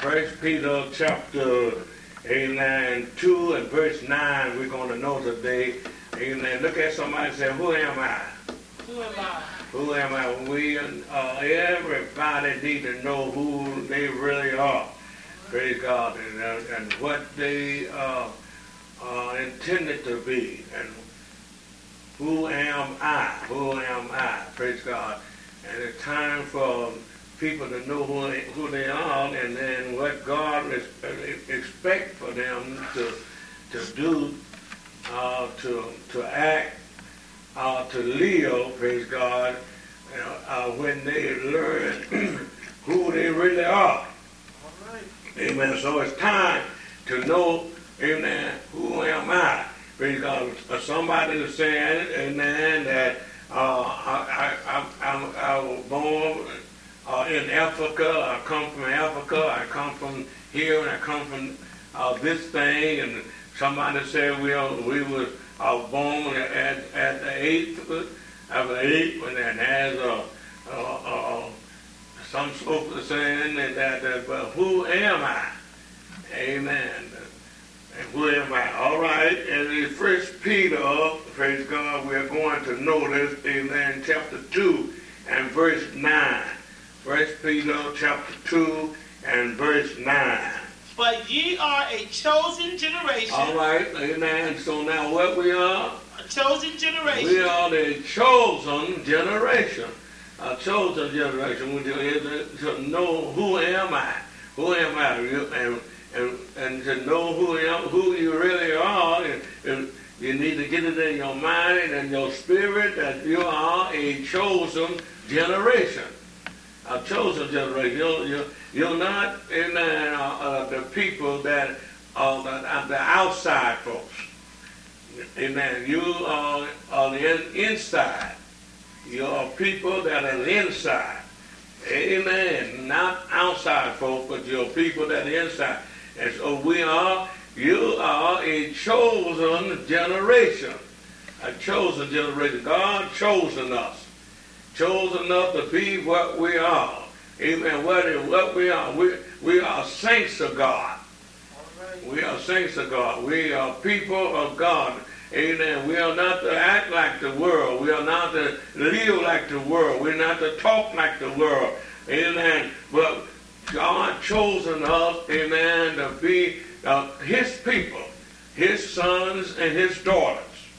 First Peter chapter, amen, 2 and verse 9, we're going to know today. Amen. Look at somebody and say, who am I? Who am I? Who am I? We, everybody need to know who they really are. Praise God. And what they are intended to be. And who am I? Who am I? Praise God. And it's time for people to know who they are, and then what God expects for them to do, to act, to live, praise God, when they learn who they really are. Amen. So it's time to know, amen, who am I? Praise God. Somebody is saying, amen, that I was born in Africa. I come from Africa. I come from here, and I come from this thing. And somebody said we was born at the eighth, and has some sort of saying that but who am I? Amen. And who am I? All right. And in First Peter, praise God, we're going to notice, amen, chapter 2 and verse 9. First Peter chapter 2 and verse 9. But ye are a chosen generation. All right, amen. So now what we are? A chosen generation. We are the chosen generation. A chosen generation. We to know who am I? Who am I? And to know who you really are, and you need to get it in your mind and your spirit that you are a chosen generation. A chosen generation. You're not in the people that are the outside folks. Amen. You are the inside. You are people that are the inside. Amen. Not outside folks, but you're people that are inside. And so you are a chosen generation. A chosen generation. God chosen us. Chosen us to be what we are. Amen. What we are. We are saints of God. Right. We are saints of God. We are people of God. Amen. We are not to act like the world. We are not to live like the world. We're not to talk like the world. Amen. But God chosen us, amen, to be his people, his sons and his daughters.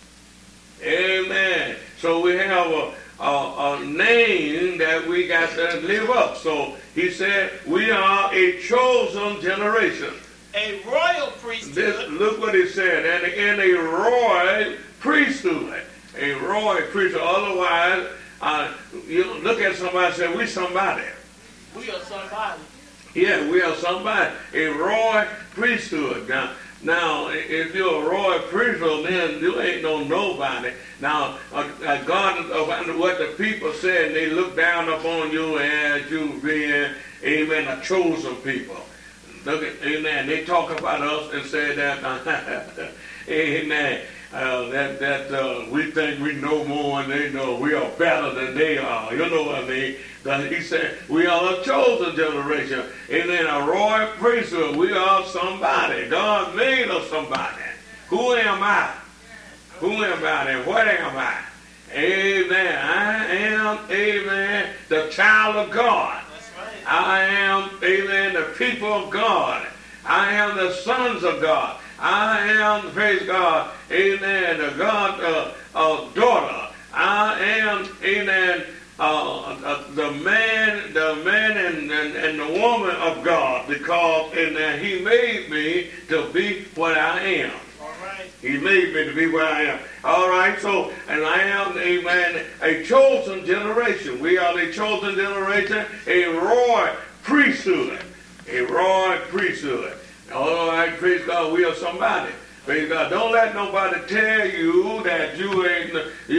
Amen. So we have a name that we got to live up. So he said, we are a chosen generation. A royal priesthood. Look what he said. And in a royal priesthood. A royal priesthood. Otherwise, you look at somebody and say, we somebody. We are somebody. Yeah, we are somebody. A royal priesthood. Now, if you're a royal priesthood, then you ain't nobody. Now, God, what the people said, they look down upon you as you being, amen, a chosen people. Look at, amen. They talk about us and say that, amen, that we think we know more than they know. We are better than they are. You know what I mean? He said, we are a chosen generation. Amen. A royal priesthood. We are somebody. God made us somebody. Who am I? Who am I and what am I? Amen. I am, amen, the child of God. I am, amen, the people of God. I am the sons of God. I am, praise God, amen, the God daughter. I am, amen, the man and the woman of God, because amen, he made me to be what I am. All right. He made me to be what I am. All right, so, and I am, amen, a chosen generation. We are the chosen generation, a royal priesthood. A royal priesthood. All right, praise God, we are somebody. Praise God. Don't let nobody tell you that you ain't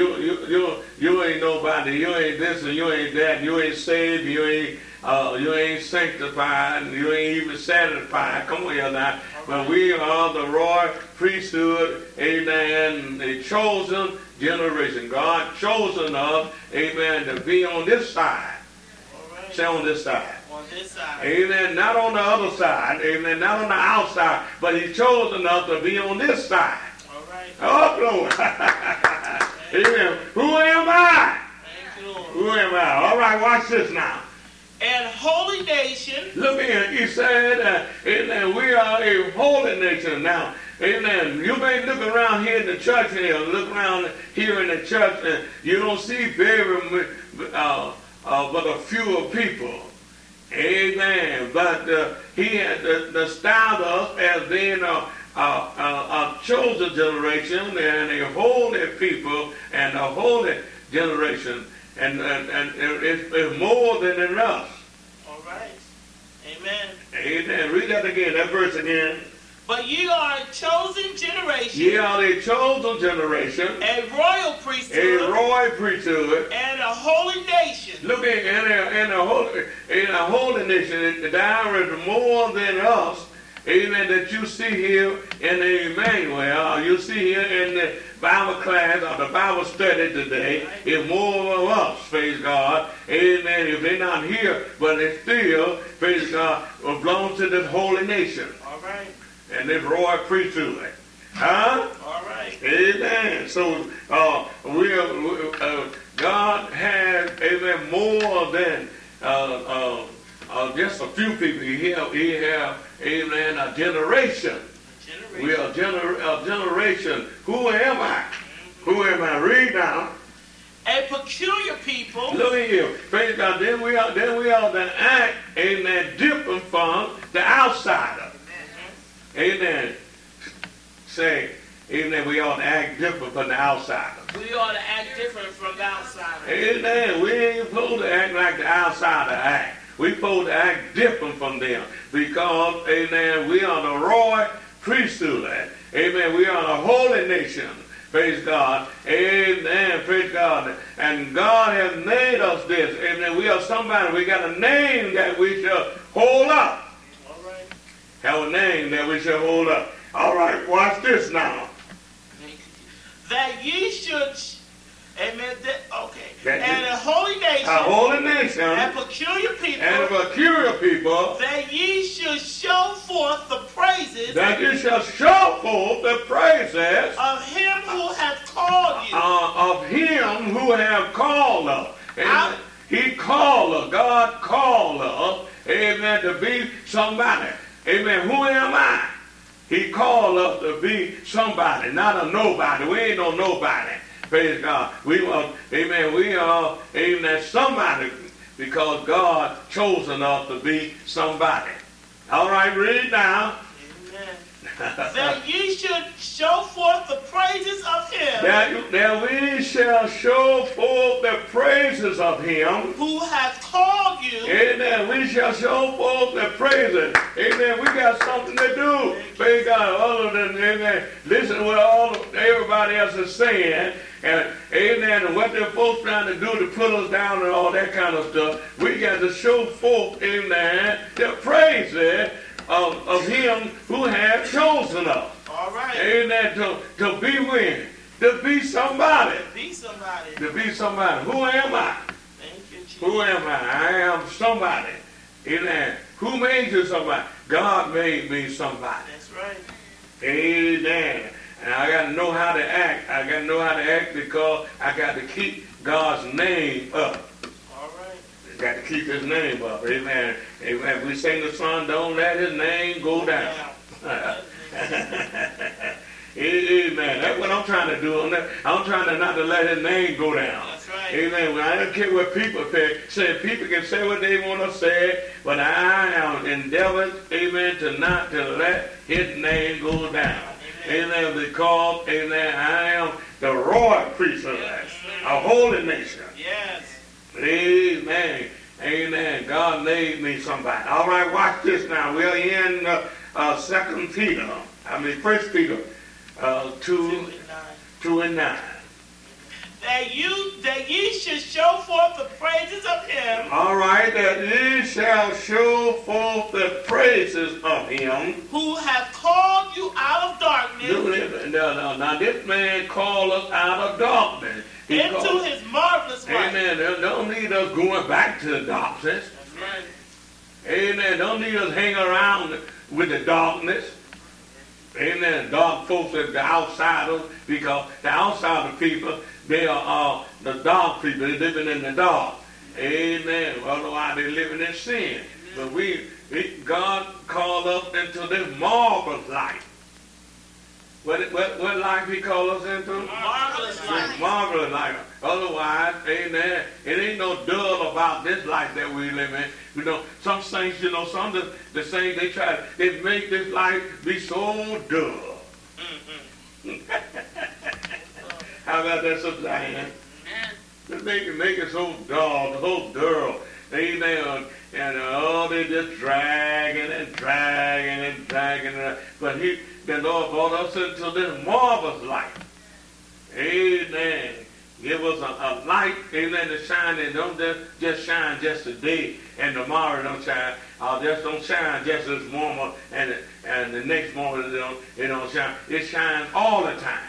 nobody. You ain't this and you ain't that. You ain't saved. You ain't sanctified. You ain't even satisfied. Come on here now. But we are the royal priesthood. Amen. A chosen generation. God chosen us. Amen. To be on this side. Say on this side. this side. Amen. Not on the other side. Amen. Not on the outside. But he chose enough to be on this side. All right. Oh, glory. Amen. Who am I? Thank you, Lord. Who am I? All right, watch this now. And holy nation. Look here. He said, amen, we are a holy nation now. Amen. You may look around here in the church here, look around here in the church, and you don't see very but a few people. Amen. But he had styled us as being a chosen generation and a holy people and a holy generation. And it's more than enough. All right. Amen. Amen. Read that again, that verse again. But ye are a chosen generation. Ye are a chosen generation. A royal priesthood. A royal priesthood. And a holy nation. Look at in a holy nation. There is more than us. Amen. That you see here in the Emmanuel. You see here in the Bible class or the Bible study today. It's more of us. Praise God. Amen. If they're not here, but they still, praise God, belong to this holy nation. All right. And this royal priesthood. Huh? All right. Amen. So God has, amen, more than just a few people. He have, amen, a generation. We are a generation. Who am I? Who am I? Read now. A peculiar people. Look at here. Praise God. Then we are to act, amen, different from the outsider. Amen. Say, amen, we ought to act different from the outsider. We ought to act different from the outsider. Amen. We ain't supposed to act like the outsider act. We're supposed to act different from them. Because, amen, we are the royal priesthood. Amen. We are the holy nation. Praise God. Amen. Praise God. And God has made us this. Amen. We are somebody. We got a name that we shall hold up. Have a name that we shall hold up. All right, watch this now. That ye should, amen, okay. And a holy nation. A holy nation. And peculiar people. And a peculiar people. That ye should show forth the praises. That you shall show forth the praises. Of him who hath called you. Of him who hath called us. Amen. He called us. God called us. Amen. To be somebody. Amen. Who am I? He called us to be somebody, not a nobody. We ain't no nobody. Praise God. We are, amen. We are, amen, somebody because God chosen us to be somebody. All right, read now. Amen. That ye should show forth the praises of him. That we shall show forth the praises of him. Who hath called you. Amen. We shall show forth the praises. Amen. We got something to do. Praise God. Other than, amen, listen to what everybody else is saying. And, amen, and what they're folks trying to do to put us down and all that kind of stuff. We got to show forth, amen, the praises of him who has chosen us. All right. Amen. To be with. To be somebody. To be somebody. To be somebody. Who am I? Thank you, Jesus. Who am I? I am somebody. Amen. Who made you somebody? God made me somebody. That's right. Amen. And I got to know how to act. I got to know how to act because I got to keep God's name up. All right. Got to keep his name up. Amen. Amen. We sing the song, don't let his name go down. Amen. That's what I'm trying to do. I'm trying to not to let his name go down. That's right. Amen. Well, I don't care what people say. People can say what they want to say, but I am endeavored, amen, to not to let his name go down. Amen. Because, amen, I am the royal priesthood, a holy nation. Yes. Amen. Amen. God made me somebody. All right, watch this now. We are in 1 Peter 2 and 9. That ye should show forth the praises of him. All right, that ye shall show forth the praises of him. Who hath called you out of darkness. Now this man called us out of darkness. Into his marvelous light. Amen. Don't need us going back to the darkness. That's right. Amen. Don't need us hang around with the darkness. Amen. Dark folks are the outsiders, because the outsider people, they are the dark people. They're living in the dark. Amen. Otherwise, they're living in sin. But God called us into this marvelous light. What life he called us into? Marvelous life. Marvelous life. Otherwise, amen, it ain't no dull about this life that we live in. You know, some saints, some of the saints, they make this life be so dull. How about that, Sister Diane? They make it so dull, so dull. Amen. And they just dragging and dragging and dragging. But the Lord brought us into this marvelous light. Amen. Give us a light, amen, to shine. And don't just shine just today and tomorrow don't shine. Just don't shine just this moment and the next moment it don't shine. It shines all the time.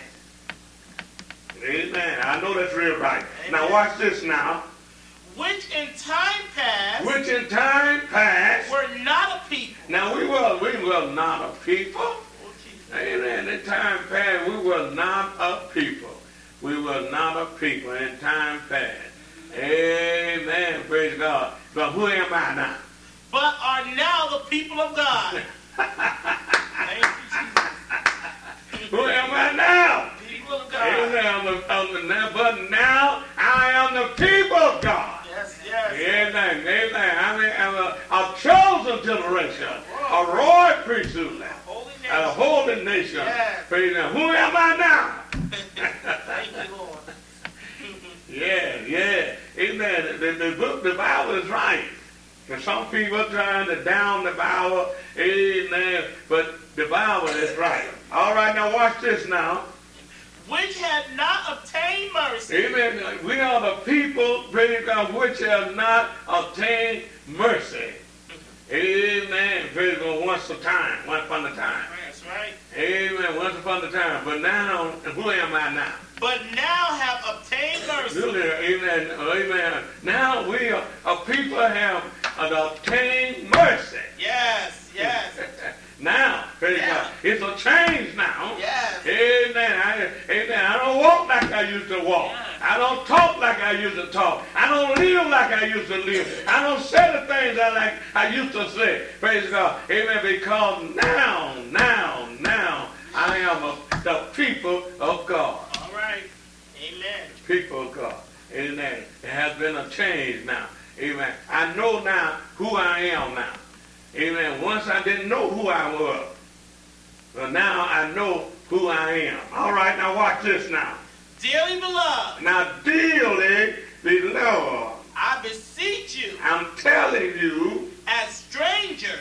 Amen. I know that's real right. Amen. Now watch this now. Which in time past were not a people. Now we were not a people. Amen. In time past we were not a people. We were not a people in time past. Amen. Praise God. But who am I now? But are now the people of God. Who am I now? People of God. Amen. But now I am the people of God. Yes. Amen. Amen. I'm a chosen generation, a royal priesthood, a holy nation. Yes. Praise God. Who am I now? Thank you, Lord. Yeah. Amen. The Bible is right. And some people are trying to down the Bible. Amen. But the Bible is right. All right, now watch this now. Which had not obtained mercy. Amen. We are the people, praise God, which have not obtained mercy. Amen. Praise God, once upon a time. That's right. Amen. Once upon a time. But now, who am I now? But now have obtained mercy. Amen. Now we are people have obtained mercy. Yes. Now, praise God. It's a change now. Yes. Amen. I don't walk like I used to walk. Yes. I don't talk like I used to talk. I don't live like I used to live. I don't say the things like I used to say. Praise God. Amen. Because now, I am the people of God. All right. Amen. People of God. Amen. There has been a change now. Amen. I know now who I am now. Amen. Once I didn't know who I was. But now I know who I am. All right, now watch this now. Dearly beloved. Now, dearly beloved. I beseech you. I'm telling you. As strangers.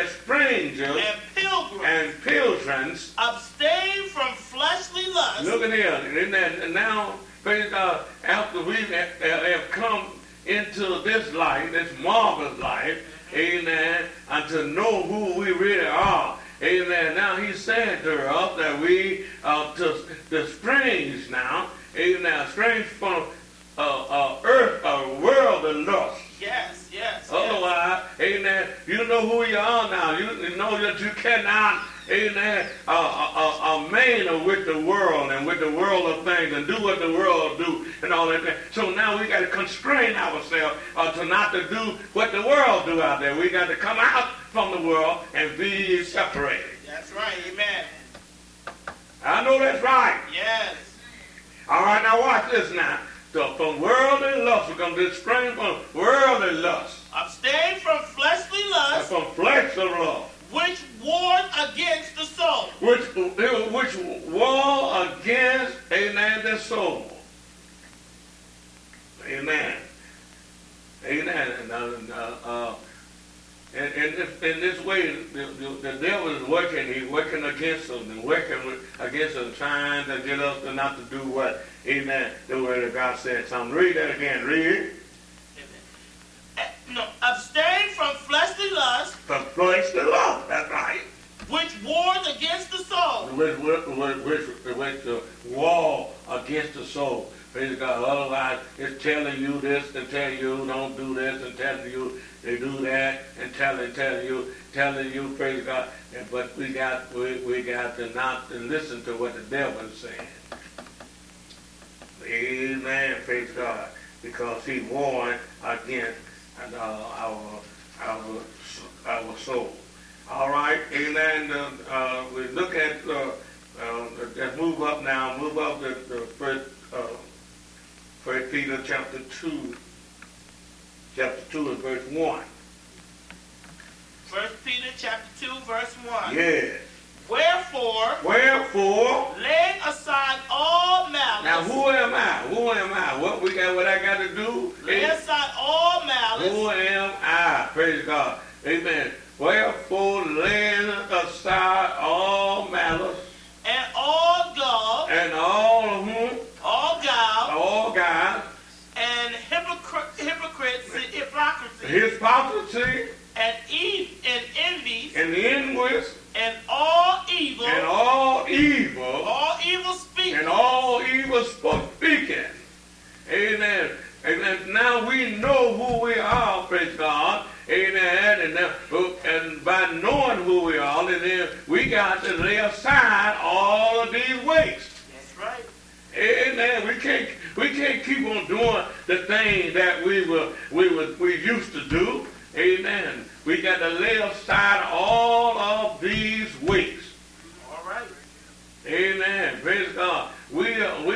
And pilgrims. Abstain from fleshly lust. Look at here. And now, praise God, after we have come into this life, this marvelous life, amen, and to know who we really are. Amen. Now he's saying to us that we to strange now. Amen. Strange from earth, a world of lust. Yes. Otherwise, amen, you know who you are now. You know that you cannot, amen, remain with the world and with the world of things and do what the world do and all that. So now we got to constrain ourselves to not to do what the world do out there. We got to come out from the world and be separated. That's right. Amen. I know that's right. Yes. All right, now watch this now. So from worldly lust, we're going to spring from worldly lust. Abstain from fleshly lust. From fleshly lust. Which war against the soul. Which war against, amen, the soul. Amen. Amen. And in this way, the devil is working. He's working against us and working against us, trying to get us to not to do what? Amen. The word of God said. So I'm read that again. Read. No, abstain from fleshly lust. From fleshly lust. That's right. Which wars against the soul. Which war against the soul. Praise God. Otherwise, it's telling you this and telling you don't do this and telling you they do that and telling you, praise God. But we got to not to listen to what the devil is saying. Amen. Praise God. Because he warned against our soul. All right. Amen. We look at. Let's move up now. Move up to First Peter chapter 2 and verse 1. 1 Peter chapter 2 verse 1. Yes. Wherefore, laying aside all malice. Now who am I? What I got to do? Lay aside all malice. Who am I? Praise God. Amen. Wherefore, laying aside all malice. And all gall. And all whom? All guile. All guile. And hypocrisy. And envy. And envious. And all evil. And all evil. All evil speaking. And all evil speaking. Amen. Amen. Now we know who we are, praise God. Amen. And by knowing who we are, then we got to lay aside all of these weights. That's right. Amen. We can't keep on doing the thing that we used to do. Amen. We got to lay aside all of these weights. All right. Amen. Praise God. We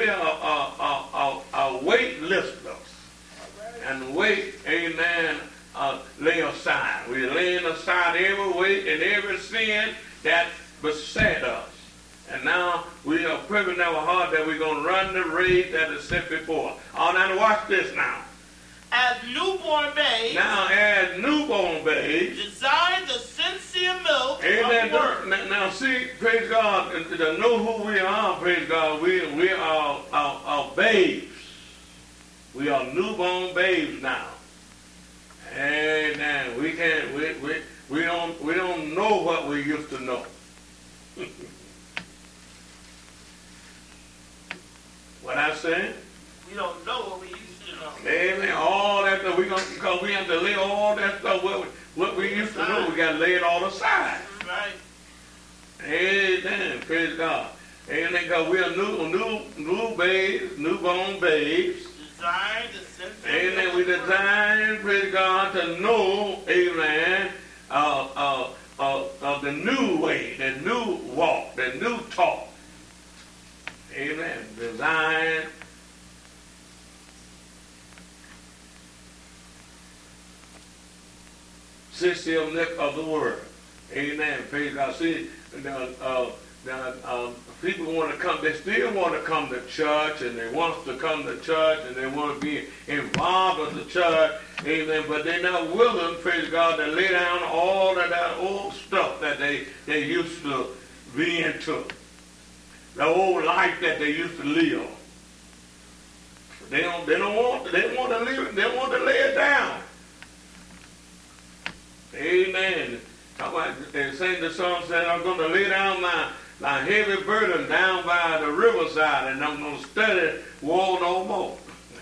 are weight lifters. Right. And weight, amen, lay aside. We're laying aside every weight and every sin that beset us. And now we are purposing our heart that we're going to run the race that is set before. Oh, now watch this now. As newborn babes. Now, as newborn babes. Desire the sincere milk amen. Of the word. Now, see, praise God, to know who we are, praise God, we are babes. We are newborn babes now. Amen. We don't know what we used to know. What I saying? We don't know what we used to know. Amen. All that stuff because we have to lay all that stuff what we used to know. We got to lay it all aside. Right. Amen. Praise God. Amen. Because we are new babes, newborn babes. Desire the sincere. Amen. We desire, praise God, to know, amen, the new way, the new walk, the new talk. Amen. Desire. System of the word. Amen. Praise God. See, people want to come, they still want to come to church, and they want to come to church, and they want to be involved with the church. Amen. But they're not willing, praise God, to lay down all of that old stuff that they used to be into. The old life that they used to live. They want to lay it down. Amen. They sing the song saying, I'm going to lay down my heavy burden down by the riverside, and I'm going to study war no more.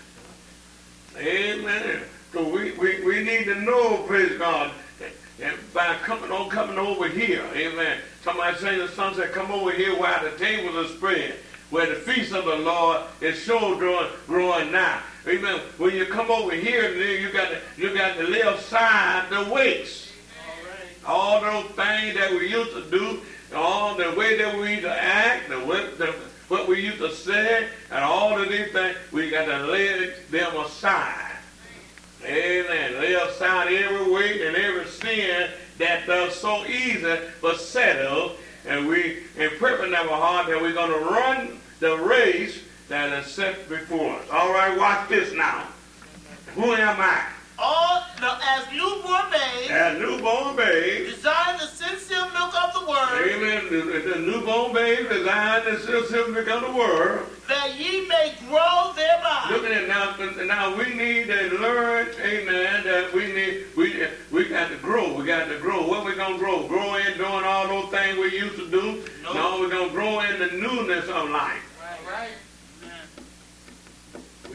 Amen. So we need to know, praise God, and by coming over here, amen. Somebody sang the song said, come over here while the tables are spread, where the feast of the Lord is sure growing now. Amen. When you come over here, then you got to lay aside the weights. All those things that we used to do, all the way that we used to act, what we used to say, and all of these things, we got to lay them aside. Amen. Lay aside every weight and every sin that does so easy but settle, and we in purpose in our heart that we're going to run the race that is set before us. All right, watch this now. Who am I? As newborn babes. As newborn babes. Desire the sincere milk of the word. Amen. The newborn babes desire the sincere milk of the word. That ye may grow thereby. Look at it now. We need to learn, amen, that we got to grow. We got to grow. What we going to grow? Grow in doing all those things we used to do? No, we're going to grow in the newness of life. Right.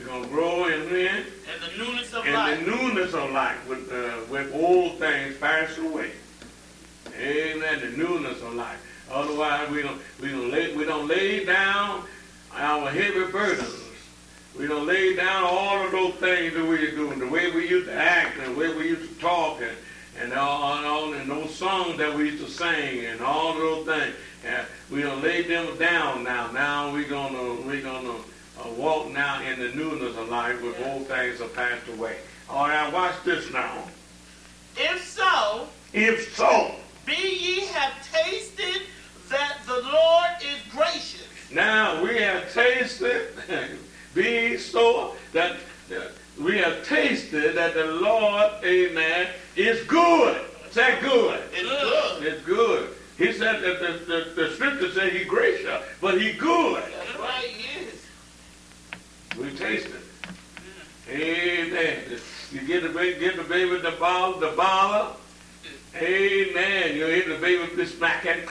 We're going to grow in when? And the newness of in life. In the newness of life, with old things passed away. Amen. The newness of life. Otherwise, we don't lay down our heavy burdens. We don't lay down all of those things that we are doing, the way we used to act and the way we used to talk and those songs that we used to sing and all of those things. We don't lay them down now. Now we're gonna walk now in the newness of life with old things are passed away. All right, watch this now. If so, be ye have tasted that the Lord is gracious. Now we have tasted, be so that we have tasted that the Lord, amen, is good. Say good. It's good. It's good. He said that the scripture said he's gracious, but he's good. That's right, he is. We taste it. Amen. You give the baby the bottle. Amen. You hit the baby with smacking.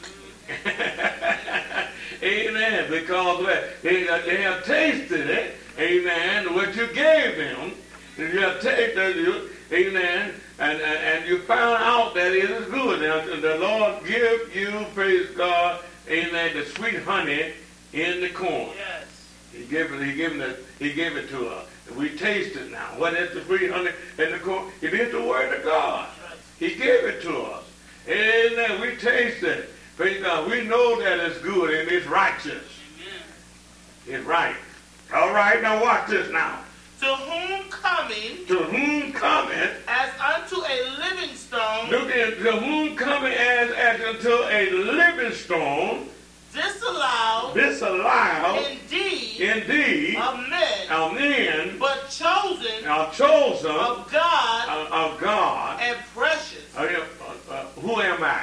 Amen. Because they have tasted it. Amen. What you gave them. You have tasted it. Amen. And you found out that it is good. And the Lord give you, praise God, amen, the sweet honey in the corn. Yes. He gave it to us. We taste it now. What is the sweet honey in the corn? It is the word of God. He gave it to us. Amen. We taste it. Praise God. We know that it's good and it's righteous. Amen. It's right. All right, now watch this now. To whom coming as unto a living stone. Look at to whom coming as unto a living stone. Disallowed indeed of men, but chosen of God and precious. Who am I?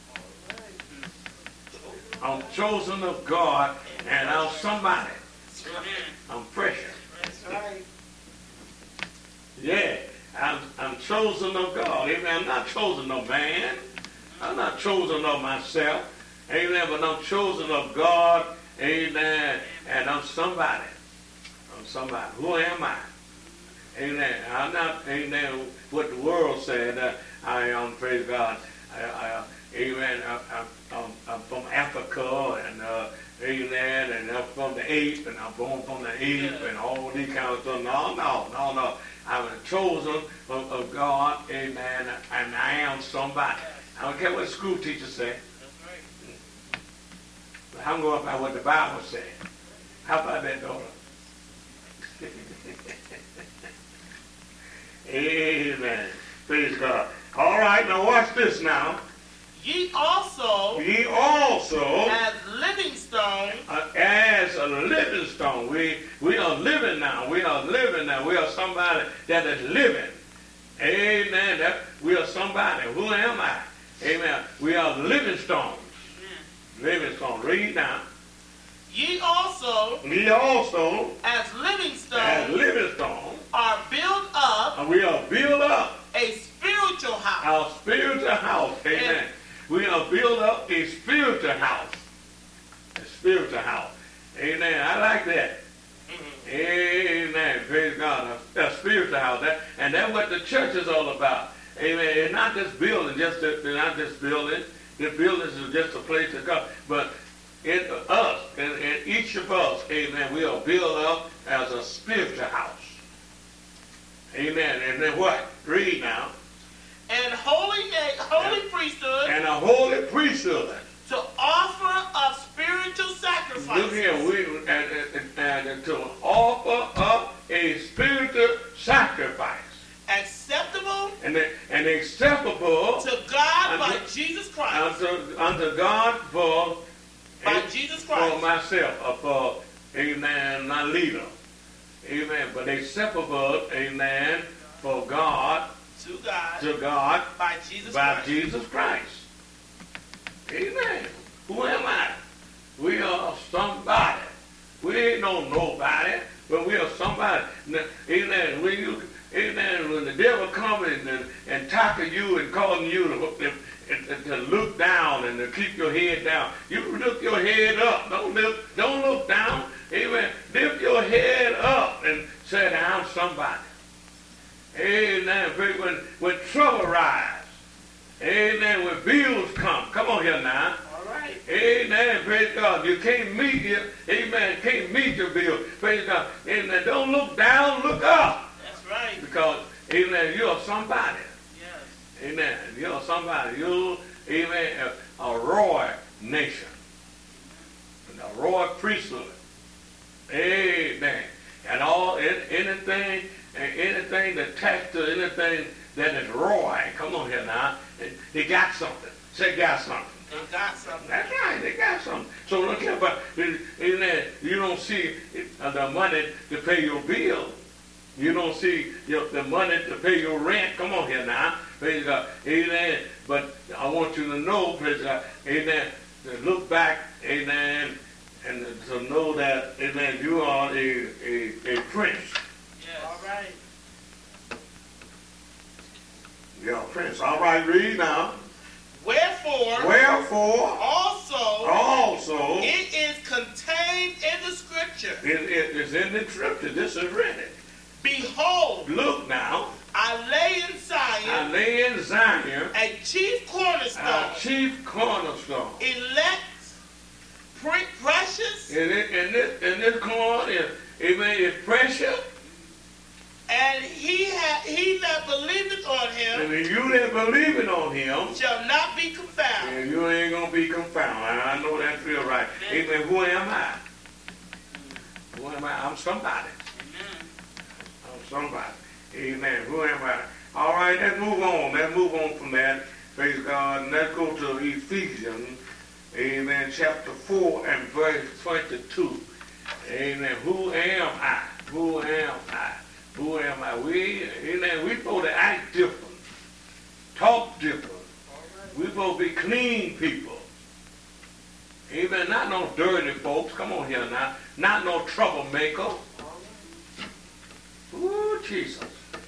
I'm chosen of God and I'm somebody. I'm precious. That's right. Yeah, I'm chosen of God. Amen. I'm not chosen of man. I'm not chosen of myself. Amen. But I'm chosen of God. Amen. And I'm somebody. I'm somebody. Who am I? Amen. I'm not, amen, what the world said. I am, praise God. Amen. I'm from Africa and amen, and I'm from the ape, and I'm born from the ape, and all these kind of stuff. No. I'm chosen of God, amen, and I am somebody. I don't care what the school teachers say. But I'm going by what the Bible says. How about that, daughter? Amen. Praise God. All right, now watch this now. Ye also as living stones. As a living stone. We are living now. We are living now. We are somebody that is living. Amen. We are somebody. Who am I? Amen. We are living stones. Living stones. Read now. Ye also as living stones are built up. And we are built up a spiritual house. Our spiritual house. Amen. We are built up a spiritual house. A spiritual house. Amen. I like that. Amen. Praise God. A spiritual house. And that's what the church is all about. Amen. It's not just building, not just building. The building is just a place to go. But in us, in each of us, amen, we are built up as a spiritual house. Amen. And then what? Read now. And holy priesthood. And a holy priesthood. To offer up spiritual sacrifices. Look here, and to offer up a spiritual sacrifice. Acceptable. And acceptable to God by Jesus Christ. Unto God by Jesus Christ. For myself, for amen, my leader. Amen. But acceptable, amen, for God. To God by Jesus Christ. Amen. Who am I? We are somebody. We ain't nobody, but we are somebody. Amen. When the devil comes and tackle you and calling you to look down and to keep your head down, you lift your head up. Don't look down. Amen. Lift your head up and Say that I'm somebody. Amen. When trouble rise. Amen. When bills come on here now. All right. Amen. Praise God. You can't meet your, amen, can't meet your bill. Praise God. Amen. Don't look down, look up. That's right. Because, amen, you're somebody. Yes. Amen. You're somebody. You, amen, a royal nation. A royal priesthood. Amen. And all, anything attached to anything that is royal. Come on here now. They got something. Say got something. They got something. That's right. They got something. So look here, but you don't see the money to pay your bill. You don't see the money to pay your rent. Come on here now. Praise God. Amen. But I want you to know, praise God, amen, to look back, amen, and to know that, amen, you are a prince. Yes. All right. You're a prince. All right, read now. Wherefore also it is contained in the scripture. It is in the scripture. This is written. Behold, look now, I lay in Zion a chief cornerstone. A chief cornerstone. Elect, precious. And this corn is, amen, is precious. And he that believeth on him, and you that believeth on him, shall not be confounded. And you ain't gonna be confounded. I know that feel right. Amen. Who am I? Who am I? I'm somebody. Amen. I'm somebody. Amen. Who am I? All right, let's move on. Let's move on from that. Praise God. And let's go to Ephesians, amen, chapter 4 and verse 22. Amen. Who am I? Who am I? Who am I? We supposed to act different, talk different. We supposed to be clean people. Amen. Not no dirty folks. Come on here now. Not no troublemaker. Ooh, Jesus.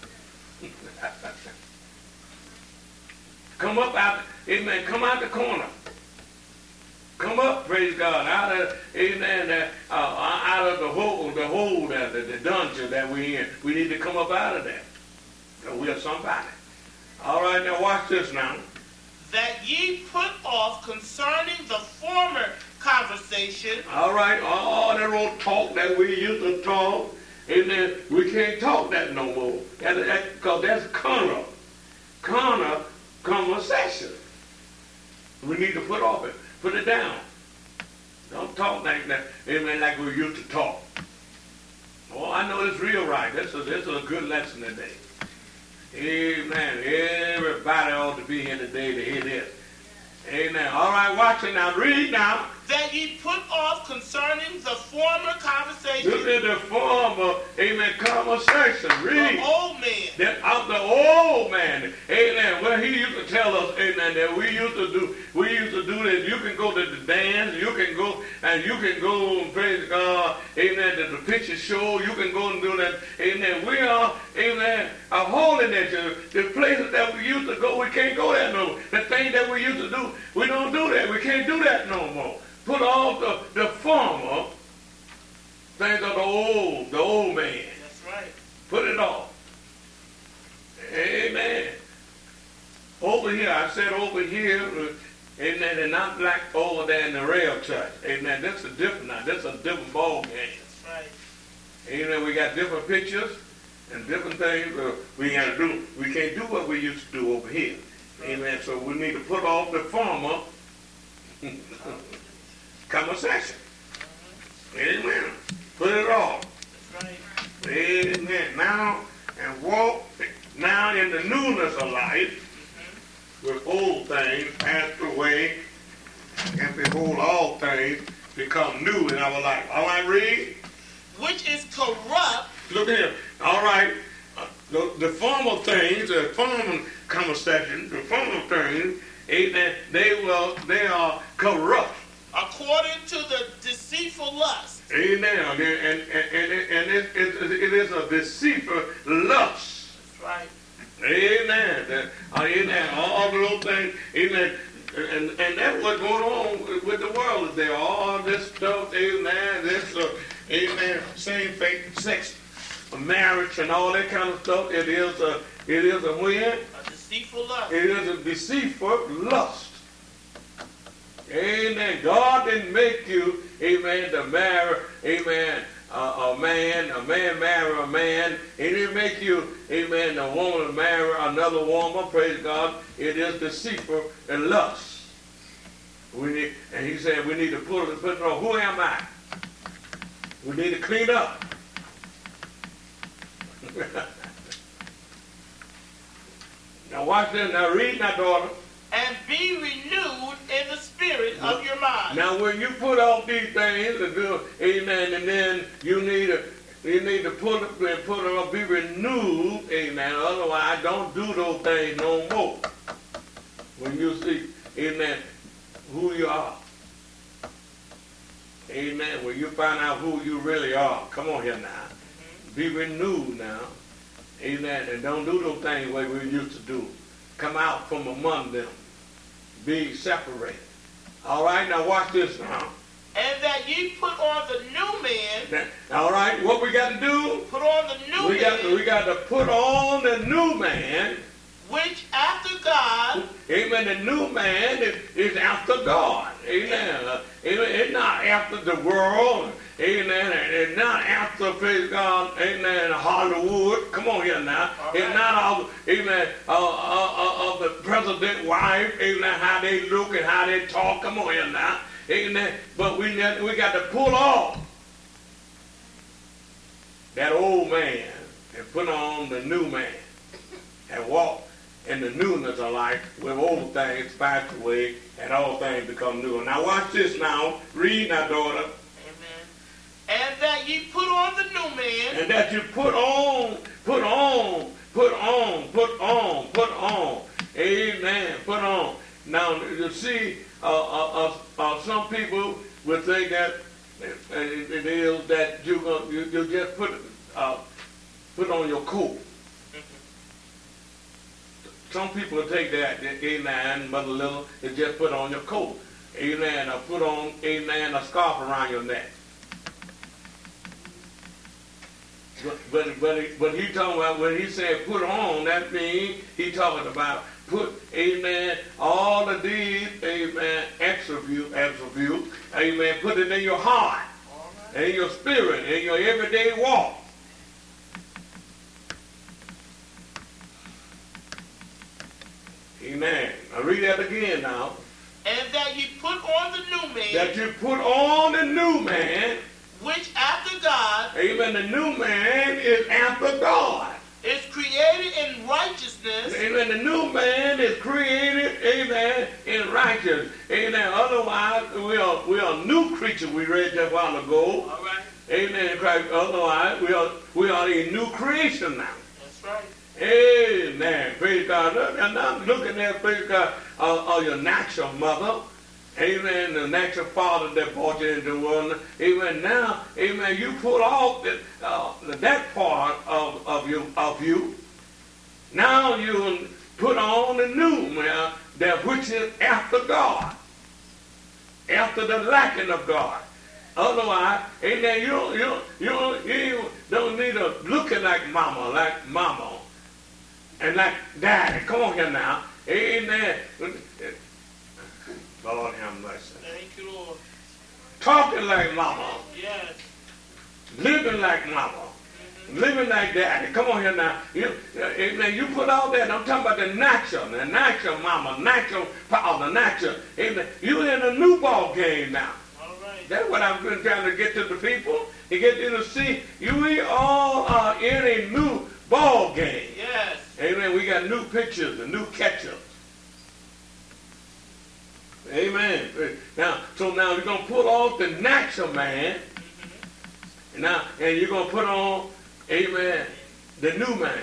Come up out, amen, come out the corner. Come up, praise God, out of, amen, out of the hole, the dungeon that we're in. We need to come up out of that. We are somebody. All right, now watch this now. That ye put off concerning the former conversation. All right, all that old talk that we used to talk, amen, we can't talk that no more. Because that's carnal conversation. We need to put off it. Put it down. Don't talk like that, amen, like we used to talk. Oh, I know it's real right. This is a good lesson today. Amen. Everybody ought to be here today to hear this. Amen. All right, watch it now. Read now. That ye put off concerning the former conversation. Look at the former, amen, conversation. Read. The old man. The old man. Amen. Well, he used to tell us, amen, that we used to do that. You can go to the dance. You can go and praise God. Amen. To the picture show. You can go and do that. Amen. We are, amen, a holy nation. The places that we used to go, we can't go there no more. The thing that we used to do, we don't do that. We can't do that no more. Put off the former things of the old man. That's right. Put it off. Amen. Over here, I said over here, amen, and not like over there in the rail church. Amen. That's a different now. That's a different ball game. That's right. Amen. We got different pictures and different things we got to do. We can't do what we used to do over here. Amen. So we need to put off the former conversation. Amen. Put it off. That's right. Amen. Now, and walk now in the newness of life, with old things passed away, and behold, all things become new in our life. All right, read. Which is corrupt. Look here. All right. The former things, the former conversation, the former things, amen, they are corrupt. According to the deceitful lust. Amen. And it is a deceitful lust. That's right. Amen. Amen. All those things. Amen. And that's what's going on with the world today. All this stuff. Amen. This. Amen. Same sex marriage and all that kind of stuff. It is a when? A deceitful lust. It is a deceitful lust. Amen. God didn't make you, amen, to marry, amen, a man marry a man. He didn't make you, amen, a woman to marry another woman. Praise God. It is deceitful and lust. And he said we need to put it on. Who am I? We need to clean up. Now watch this. Now read, my daughter. And be renewed in the spirit of your mind. Now when you put all these things and do, amen, and then you need to put it on, be renewed, amen. Otherwise, don't do those things no more. When you see, amen, who you are. Amen. When you find out who you really are. Come on here now. Mm-hmm. Be renewed now. Amen. And don't do those things the way we used to do. Come out from among them. Be separated. All right, now watch this now. And that ye put on the new man. All right, what we got to do? Put on the new man. We got to put on the new man. Which after God. Amen. The new man is after God. Amen. Amen. It's not after the world. Amen. It's not after, praise God, amen, Hollywood. Come on here now. All it's right. Not all, amen, of the president's wife, amen, how they look and how they talk. Come on here now. Amen. But we got to pull off that old man and put on the new man and walk in the newness of life with old things passed away and all things become new. Now watch this now. Read now, daughter. Amen. And that ye put on the new man. And that you put on. Amen. Put on. Now you see, some people would think that it is that you just put on your coat. Some people take that, amen, Mother Little, and just put on your coat. Amen. Or put on, amen, a scarf around your neck. But he talking about, when he said put on, that means he talking about put, amen, all of these, amen, attributes, amen, put it in your heart, in your spirit, in your everyday walk. Amen. I'll read that again now. And that you put on the new man. That you put on the new man. Which after God. Amen. The new man is after God. Is created in righteousness. Amen. The new man is created, amen, in righteousness. Amen. Otherwise, we are new creatures. We read that a while ago. All right. Amen. In Christ. Otherwise, we are a new creation now. That's right. Amen. Praise God. And I'm looking at, praise God, your natural mother. Amen. The natural father that brought you into the world. Amen. Now, amen, you put off that part of you. Now you put on the new man, that which is after God. After the liking of God. Otherwise, amen, you don't need to look like mama. And like daddy. Come on here now. Amen. Lord have mercy. Thank you, Lord. Talking like mama. Yes. Living like mama. Mm-hmm. Living like daddy. Come on here now. Amen. You put all that. I'm talking about the natural mama, natural father, natural. Amen. You're in a new ball game now. All right. That's what I've been trying to get to the people. To get them to see we all are in a new ball game. Yes. Amen. We got new pictures and new catch-ups. Amen. Now you're going to pull off the natural man. Mm-hmm. And you're going to put on, amen, the new man.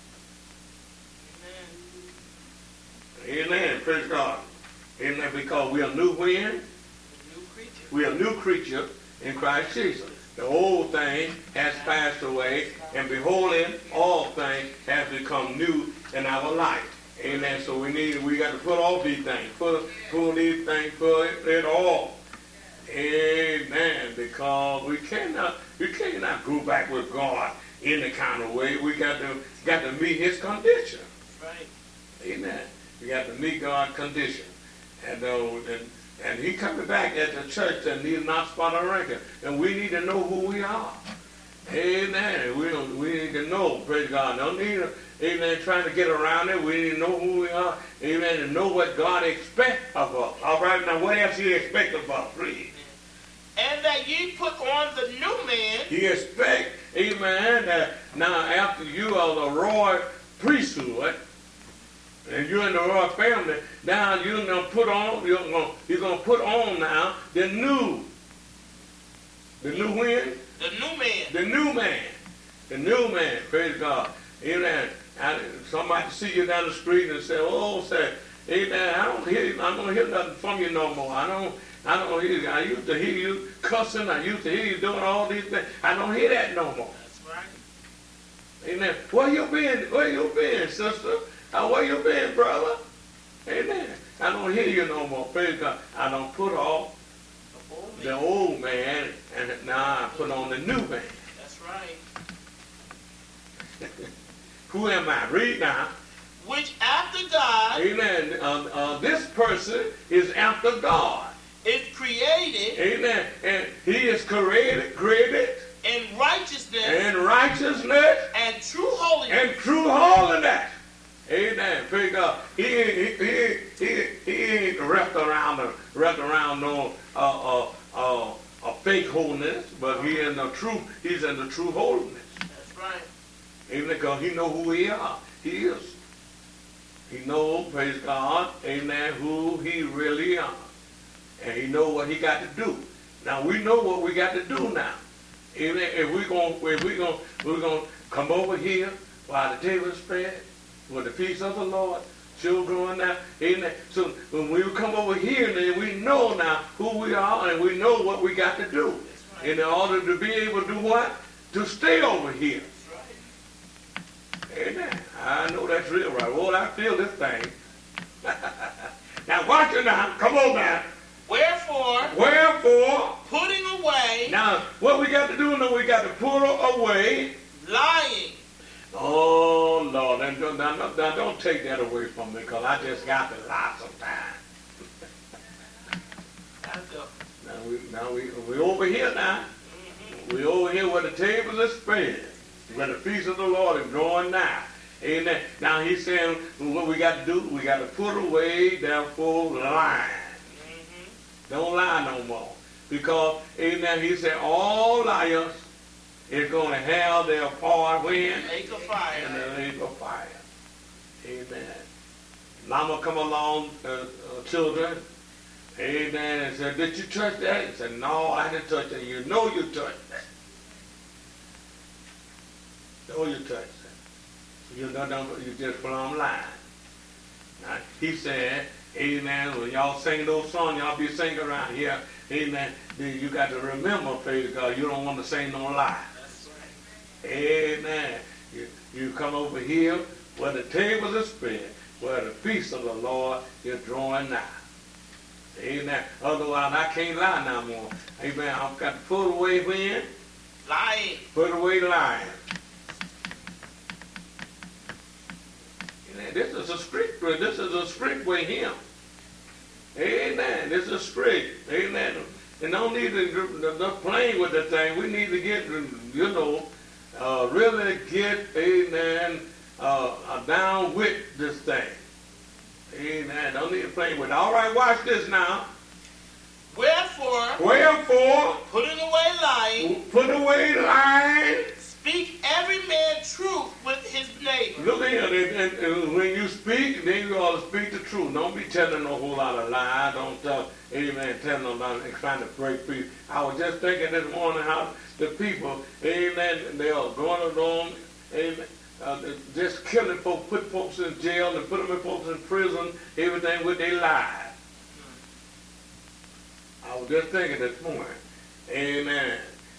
Amen. Amen. Praise God. Amen. Because we are new when? We are new creature in Christ Jesus. The old thing has passed away, and beholding, all things have become new in our life. Amen. So we got to put all these things, put these things, put it all. Amen. Because we cannot go back with God. any kind of way. We got to meet his condition. Right. Amen. We got to meet God's condition. And he coming back at the church and he's not spot or wrinkle. And we need to know who we are. Amen. We need to know, praise God. Don't need, amen, trying to get around it. We need to know who we are. Amen. And know what God expects of us. All right, now what else he expects of us? Read. And that ye put on the new man. He expects, amen, that now after you are the royal priesthood, and you're in the royal family, now you're gonna put on, you're gonna put on now the new when? The new man. The new man. The new man. Praise God. Amen. Somebody see you down the street and say, oh, say, amen, I don't hear nothing from you no more. I don't hear you. I used to hear you cussing. I used to hear you doing all these things. I don't hear that no more. That's right. Amen. Where you been? Where you been, sister? Where you been, brother? Amen. I don't hear you no more. Praise God. I don't put off the old man, and now I put on the new man. That's right. Who am I? Read now. Which after God. Amen. This person is after God. Is created. Amen. And he is created. In righteousness. And righteousness. And true holiness. And true holiness. Amen. Praise God. He ain't wrapped around no a fake holiness, but he's in the true holiness. That's right. Amen. Because he know who he are. He is. He knows, praise God, amen, who he really is. And he know what he got to do. Now we know what we got to do now. Amen. If we're gonna come over here while the table is spread, with the peace of the Lord, children now, amen. So when we come over here, then we know now who we are and we know what we got to do. Right. In order to be able to do what? To stay over here. Right. Amen. I know that's real right. Well, I feel this thing. Now watch it now. Come on now. Wherefore, putting away. Now, what we got to do now, we got to put away. Lying. Oh, Lord, now don't take that away from me, because I just got to lie sometimes. Now we over here now. Mm-hmm. We over here where the tables are spread, where the feast of the Lord is drawing nigh. Amen. Now he's saying what we got to do, we got to put away, therefore, lying. Mm-hmm. Don't lie no more. Because, amen, he said all liars is going to have their part when? Lake of fire. In the lake of fire. Amen. Mama come along, children, amen, and said, did you touch that? He said, no, I didn't touch it. You know you touched that. Know you touched it. You just plumb lying. Now, he said, amen, when y'all sing those songs, y'all be singing around here, amen, then you got to remember, praise God, you don't want to sing no lie. Amen. You come over here where the tables are spread, where the feast of the Lord is drawing nigh. Amen. Otherwise, I can't lie no more. Amen. I've got to put away when? Lying. Put away lying. Amen. This is a strict way here. Amen. This is strict. Amen. And don't need to play with the thing. We need to get, really get, amen, down with this thing. Amen. Don't need to play with it. All right, watch this now. Wherefore, putting away lying. Put away lying. Speak every man truth with his neighbor. Look here, and when you speak, then you ought to speak the truth. Don't be telling a whole lot of lies. Don't tell, amen, telling nobody trying to break peace. I was just thinking this morning how the people, amen, they are going along, amen, just killing folks, put folks in jail and put them in folks in prison, everything with their lies. I was just thinking this morning, amen.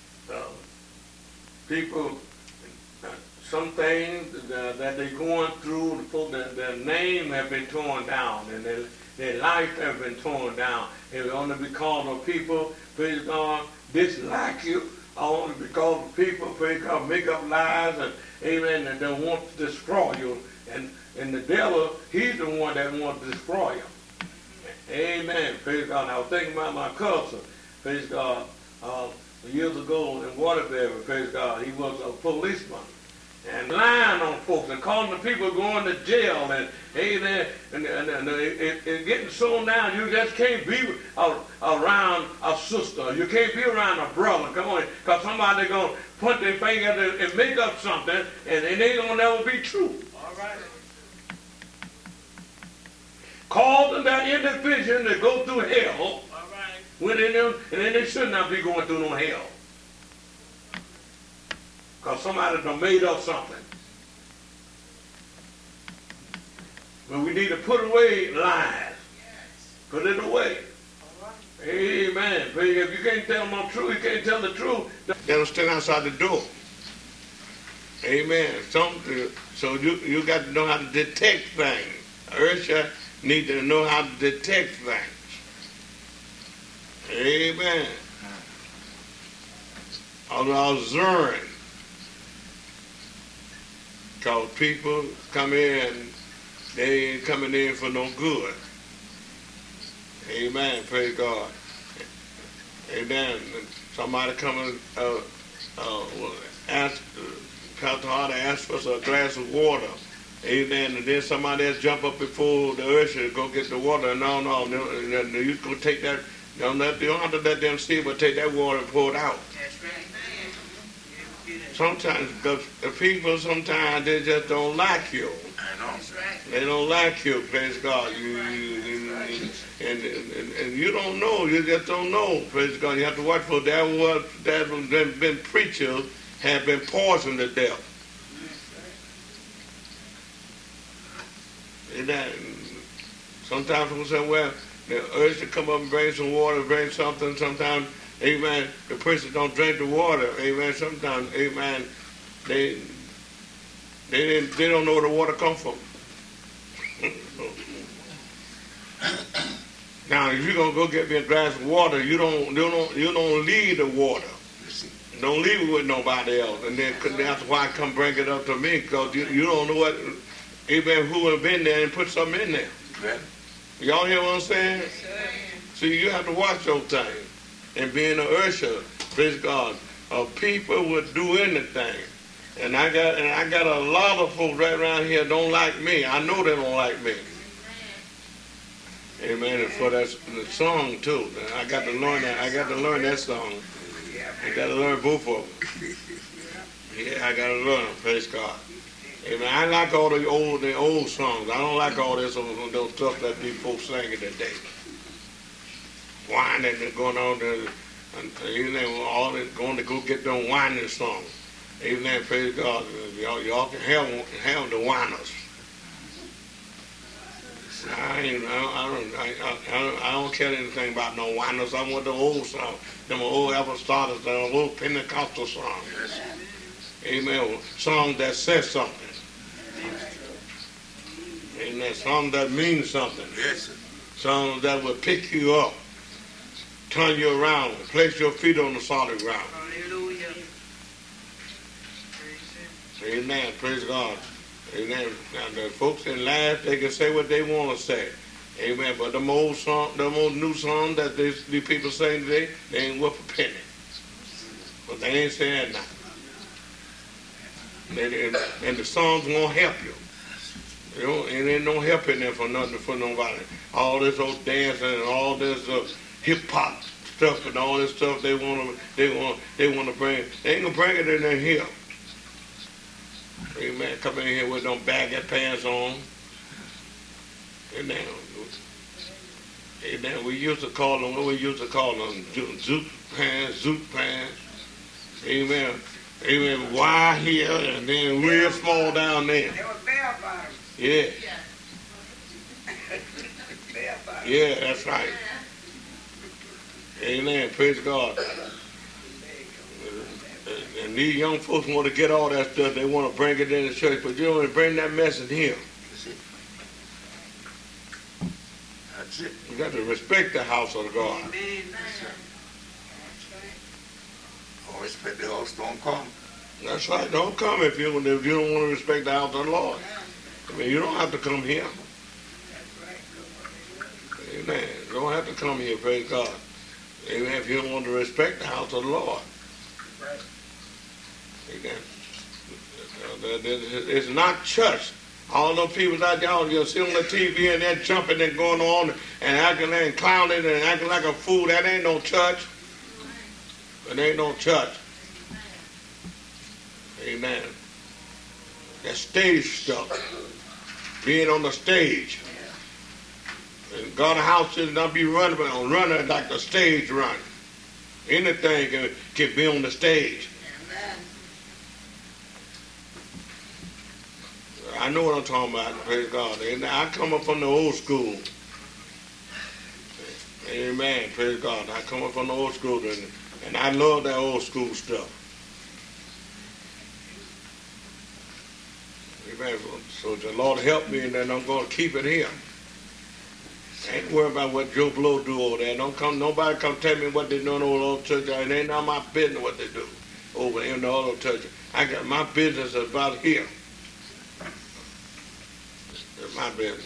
People, some things that they're going through, their name have been torn down, and their life has been torn down. It was only because of people, praise God, dislike you. Only because of people, praise God, make up lies and amen, and they want to destroy you. And the devil, he's the one that wants to destroy you. Amen. Praise God. I was thinking about my cousin, praise God, years ago in Waterbury, praise God. He was a policeman. And lying on folks and calling the people going to jail and amen, and it getting so down you just can't be around a sister. You can't be around a brother. Come on, because somebody gonna put their finger and make up something, and it ain't gonna never be true. All right. Causing that individual to go through hell. All right. When they should not be going through no hell. Because somebody done made up something. But we need to put away lies. Put it away. Amen. But if you can't tell them the truth, you can't tell the truth. They'll stand outside the door. Amen. So you got to know how to detect things. Ursha need to know how to detect things. Amen. Observing. Because people come in, they ain't coming in for no good. Amen. Praise God. Amen. Somebody coming, ask for a glass of water. Amen. And then somebody else jump up before the usher to go get the water. No, you go take that. You don't have to let them see, but take that water and pour it out. That's right. Sometimes the people, sometimes they just don't like you. I know. That's right. They don't like you, praise God. And you don't know. You just don't know, praise God. You have to watch for that. Been preachers have been poisoned to death. Sometimes people say, well, the urge to come up and bring some water, bring something. Sometimes, amen, the person don't drink the water. Amen. Sometimes, amen, they don't know where the water come from. Now, if you're gonna go get me a glass of water, you don't leave the water. Don't leave it with nobody else. And then that's why I come bring it up to me, because you don't know what, amen, who have been there and put something in there. Right. Y'all hear what I'm saying? See, you have to watch those things. And being an usher, praise God, people would do anything. And I got a lot of folks right around here don't like me. I know they don't like me. Amen. And for that the song too. I got to learn that. I got to learn that song. I got to learn both of them. Yeah, I got to learn them. Praise God. Amen. I like all the old songs. I don't like all this those stuff that these folks singing today. Whining and going on there, and all this going to go get them whining songs. Amen. Praise God. Y'all can have the whiners. I don't care anything about no whiners. I want the old songs, them old apostolics, them old Pentecostal songs. Amen. Songs that says something. Amen. Songs that mean something. Yes. Songs that will pick you up, turn you around, place your feet on the solid ground. Hallelujah. Amen. Praise God. Amen. Now the folks in life, they can say what they want to say. Amen. But them old new songs that these people sing today, they ain't worth a penny. But they ain't saying nothing. And the songs won't help you. You know, and ain't no help in there for nothing for nobody. All this old dancing and all this hip hop stuff and all this stuff they want to bring. They ain't gonna bring it in there here. Amen. Come in here with them baggy pants on. Amen. We used to call them zoot pants. Amen. Amen. Wide here and then real small down there. They were bare bottoms. Yeah. Yeah, that's right. Amen. Praise God. And these young folks want to get all that stuff. They want to bring it in the church, but you don't bring that mess in here. You got to respect the house of God. Amen. Don't respect the house, don't come. That's right. Don't come if you don't want to respect the house of the Lord. I mean, you don't have to come here. Amen. You don't have to come here, praise God. Amen. If you don't want to respect the house of the Lord. Amen. It's not church. All those people out there, you'll see on the TV and they're jumping and going on and acting and clowning and acting like a fool. That ain't no church. It ain't no church. Amen. That stage stuff. Being on the stage. And God's house should not be running like the stage run. Anything can be on the stage. I know what I'm talking about, praise God. And I come up from the old school. Amen, praise God. I come up from the old school, and I love that old school stuff. Amen. So the Lord help me, and then I'm going to keep it here. I ain't worried about what Joe Blow do over there. Nobody come tell me what they do in the old church. It ain't not my business what they do over in the old church. I got my business about here. It's my business.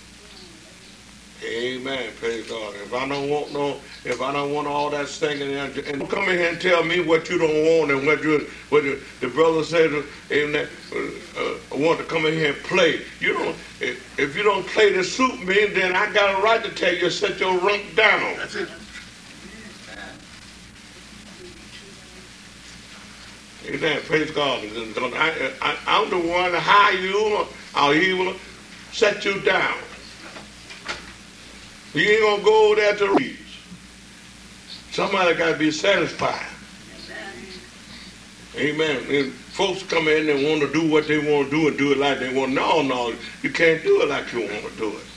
Amen. Praise God. If I don't want all that singing and don't come in here and tell me what you don't want and what the brother said, amen, want to come in here and play. You don't. If you don't play to suit me, then I got a right to tell you to set your rump down. That's it. Amen. Praise God. I'm the one to hire you, or he will set you down. You ain't going to go over there to read. Somebody got to be satisfied. Amen. And folks come in and want to do what they want to do and do it like they want. No, you can't do it like you want to do it.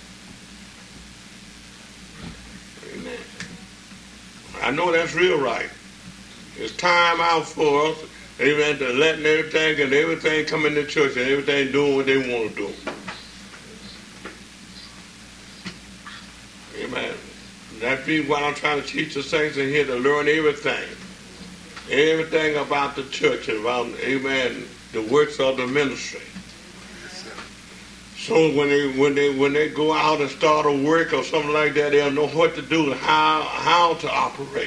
Amen. I know that's real right. It's time out for us, amen, to letting everything come in the church and everything doing what they want to do. Amen. That's why I'm trying to teach the saints in here to learn everything. Everything about the church, about, amen, the works of the ministry. So when they go out and start a work or something like that, they'll know what to do and how to operate.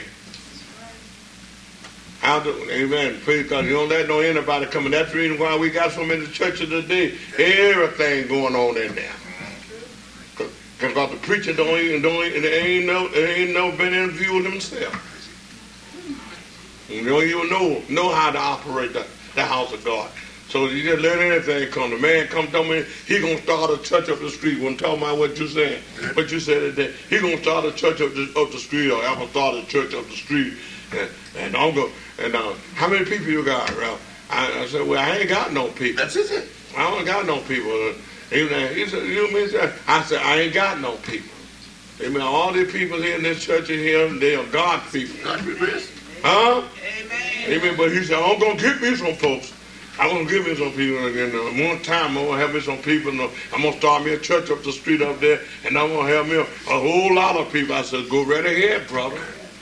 Amen. Praise God. You don't let anybody come in. That's the reason why we got so many churches today. Everything going on in there. Because the preacher ain't never been interviewed himself. You don't even know how to operate the house of God. So you just let anything come. The man come to me, he gonna start a church up the street. When talking about what you saying, what you said today, he gonna start a church up the street, or I'm gonna start a church up the street, and I'm gonna. And how many people you got, Ralph? I said, well, I ain't got no people. That's it. I don't got no people. He said, you mean that? I said, I ain't got no people. Amen. All the people here in this church in here, they are God people. God be blessed. Huh? Amen. Amen. But he said, I'm going to get me some folks. I'm going to give me some people. And one time, I'm going to have me some people. I'm going to start me a church up the street up there. And I'm going to have me a whole lot of people. I said, go right ahead, brother.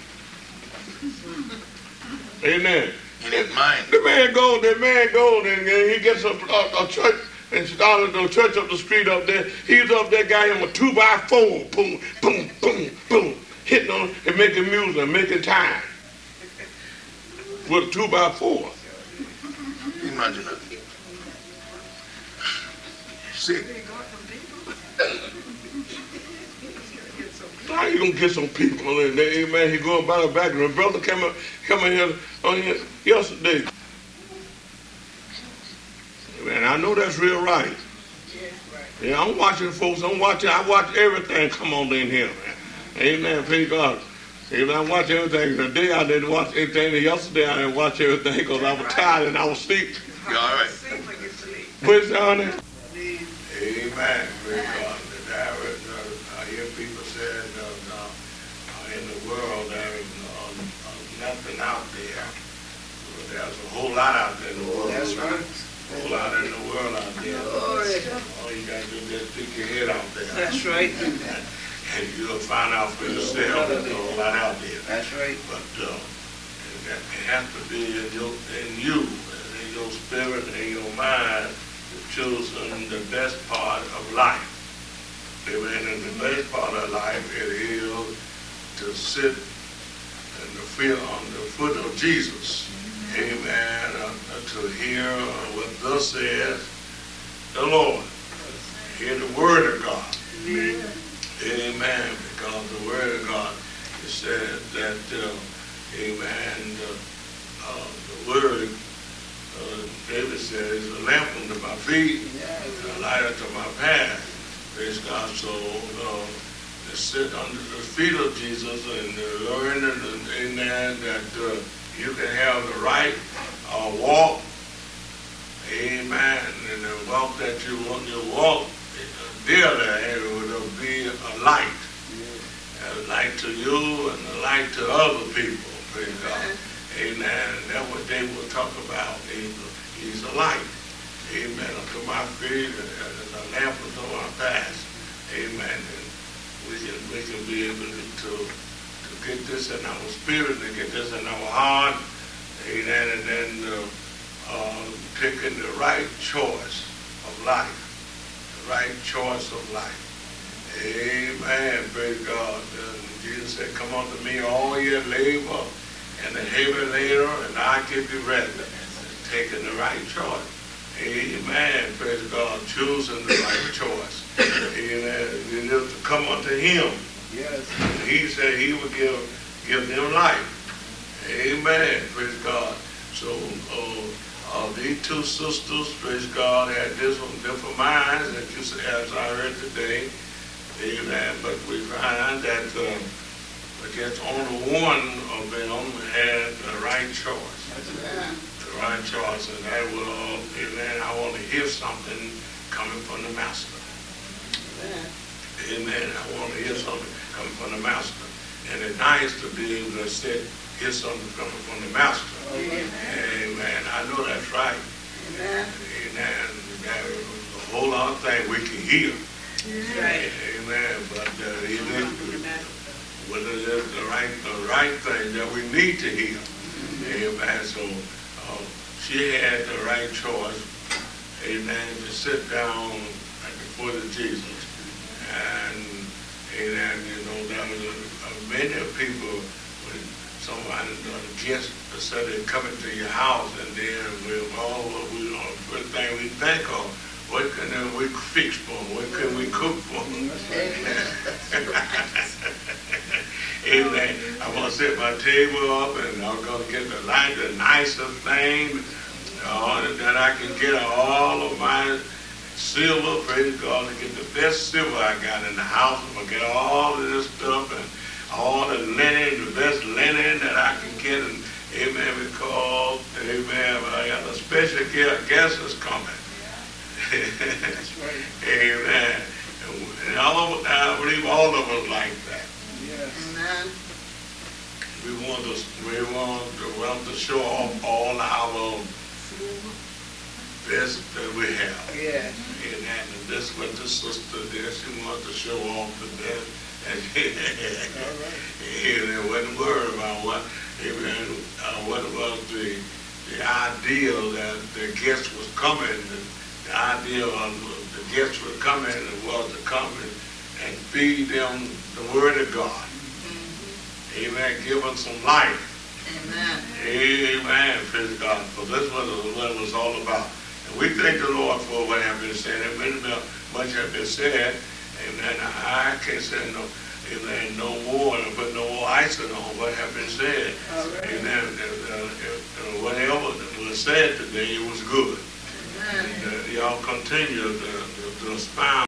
Amen. In his mind. The man goes, and he gets a church. And started the church up the street up there. He was up there, got him a 2x4, boom, boom, boom, boom, hitting on and making music and making time with a 2x4. Imagine that. See? How you gonna get some people in there? Amen. He going by the back, and the brother came in here yesterday. And I know that's real right. Yeah, I'm watching folks. I watch everything come on in here, man. Amen. Praise God. Amen. I watch everything. Today I didn't watch anything. Yesterday I didn't watch everything because I was tired and I was asleep. You all right? What's down there? Amen. Praise God. I hear people say in the world there is nothing out there. There's a whole lot out there in the world. That's right. A whole lot in the world out there. All you got to do is just stick your head out there. That's right. And you'll find out for yourself. There's a lot out there. That's right. But it has to be in you, and in your spirit, and in your mind, choosing the best part of life. Amen. And the best part of life it is to sit and to feel on the foot of Jesus. Amen. To hear what thus says the Lord. Hear the word of God. Amen. Amen. Because the word of God, it says that, amen, the word, David says, is a lamp unto my feet, and a light unto my path. Praise God. So, to sit under the feet of Jesus and learn, amen, that you can have the right walk, amen, and the walk that you want to walk daily, it will be a light to you and a light to other people. Praise God. Amen. And that's what they will talk about. He's a light. Amen. Unto my feet and a lamp unto my path. Amen. And we can be able to get this in our spirit, to get this in our heart. Amen. And then picking the right choice of life. The right choice of life. Amen. Praise God. Jesus said, come unto me, all ye labor and the heavy laden, and I'll give you rest. Taking the right choice. Amen. Praise God. Choosing the right choice. Amen. You need to come unto him. Yes. And he said he would give them life. Amen. Praise God. So these two sisters, praise God, had different minds, as I heard today. Amen. But we find that I guess only one of them had the right choice. Amen. The right choice. And that will, amen, I want to hear something coming from the Master. Amen. Amen. I want to hear something coming from the Master. And it's nice to be able to hear something coming from the Master. Amen. Amen. I know that's right. Amen. Amen. There's a whole lot of things we can hear. Right. Amen. But even whether it's the right thing that we need to hear. Amen. So she had the right choice. Amen. To sit down at the foot of Jesus. And amen. You know, there was many people when somebody guest said they're coming to your house, and then the first thing we think of, what can we fix for them? What can we cook for them? Amen. I'm going to set my table up, and I'm going to get the nicest thing, that I can get all of my silver, praise God, to get the best silver I got in the house. I'm going to get all of this stuff, and all the linen, the best linen that I can get, and amen, because, amen, I got a special guest is coming. That's right. Amen. And I believe all of us like that. Yes. Amen. We want to show off all our best that we have. Yes. Amen. And this is what the sister did. She wanted to show off the best. And All right. they wasn't worried about what was the idea that the guest was coming. The idea of the guests were coming was to come and feed them the word of God. Mm-hmm. Amen. Give them some life. Amen. Amen. Praise God. So this was what it was all about. And we thank the Lord for what has been said. Much has been said. Amen. I can't say no more and put no more icing on what has been said. Right. Amen. Whatever was said today, it was good. Amen. And y'all continue to smile.